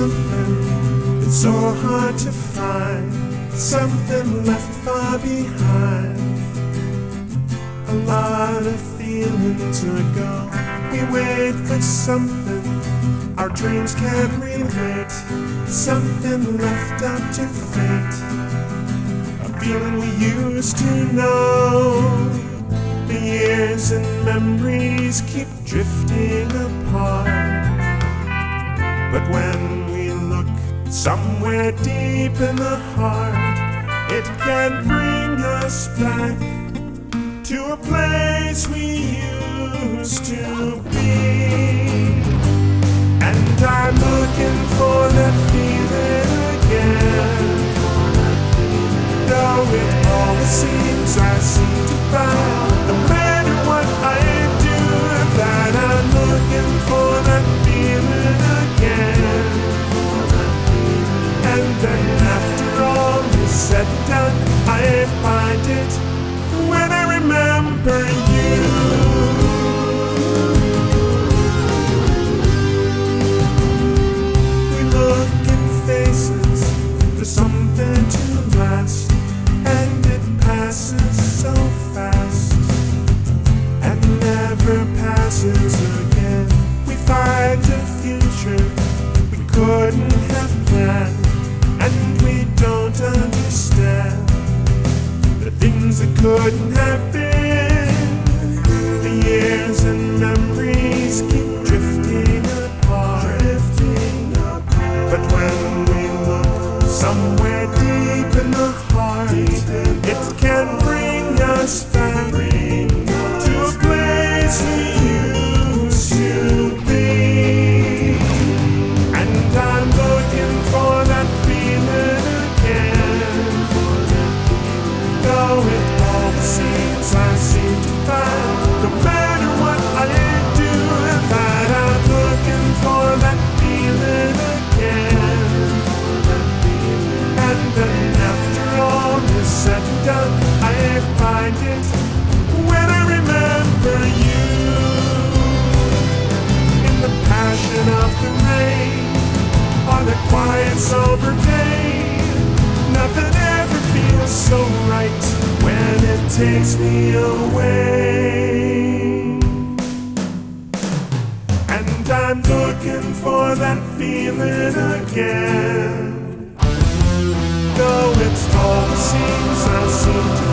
something that's so hard to find, something left far behind. A lot of feelings ago, we wait for something our dreams can't relate, something left up to fate, a feeling we used to know. The years and memories keep drifting apart, but when we look somewhere deep in the heart, it can bring us back to a place we used to be. And I'm looking for that feeling again, though it always seems I seem to find, no matter what I do, that I'm looking for that feeling again. And then after all is said and done, I find it when I remember you. We look in faces for something to last, and it passes so fast and never passes again. We find a future we couldn't have planned, and we don't understand the things that couldn't have been. The years and memories keep drifting apart, but when we look somewhere deep in the heart, it can bring us back to a place we used to be. And I'm looking for that feeling again, though it always seems I seem to find, no matter what I do, that I'm looking for that feeling again. And then after all is said and done, I find it when I remember you. In the passion of the rain, on a quiet sober day, nothing ever feels so right when it takes me away. And I'm looking for that feeling again, though it always seems I seem to